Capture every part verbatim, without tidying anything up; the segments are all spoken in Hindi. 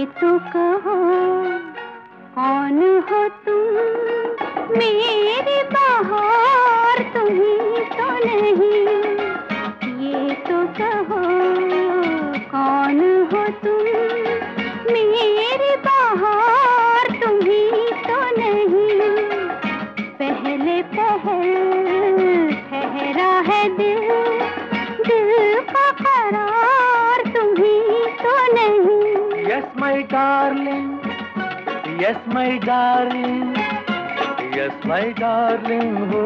ये तो कहो कौन हो तुम, मेरी बहार तुम ही तो नहीं। ये तो कहो कौन हो तुम, मेरी बहार तुम ही तो नहीं। पहले पहल ठहरा है दिल, दिल का करार तुम ही तो नहीं। Yes my darling, yes my darling, yes my darling हो।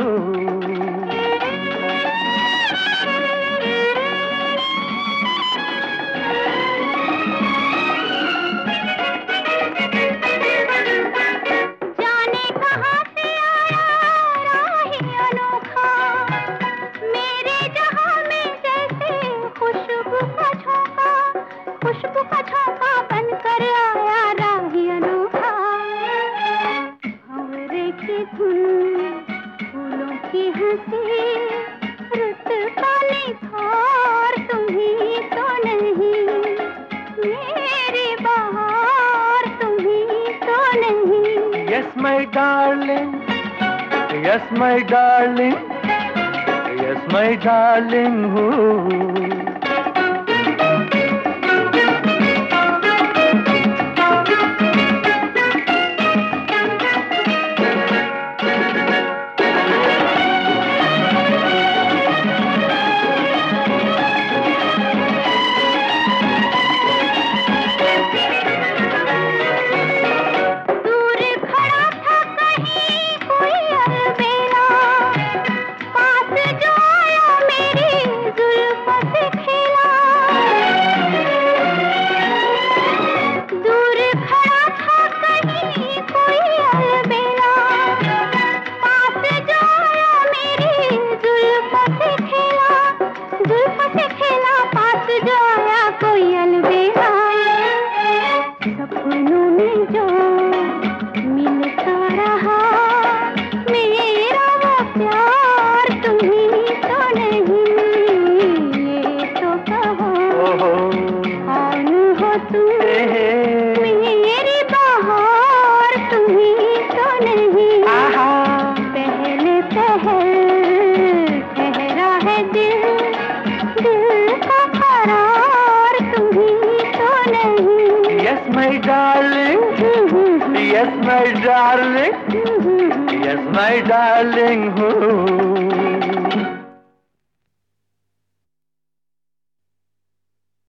जाने कहाँ से आया राही अनोखा, मेरे जहां में जैसे खुशबू का झोंका, खुशबू का झोंका बनकर आया राही अनोखा। भंवरे की धुन, फूलों की हंसी, रुत का निखार तुम ही तो नहीं। मेरी बहार तुम ही तो नहीं। Yes my darling, yes my darling, yes my darling हो। सपनों में जो मिलता रहा मेरा वो प्यार तुम ही तो नहीं। ये तो कहो कौन हो तुम, मेरी बहार तुम ही तो नहीं। पहले पहल ठहरा है दिल, दिल का करार तुम ही तो नहीं। Yes my darling, yes my darling, yes my darling हो।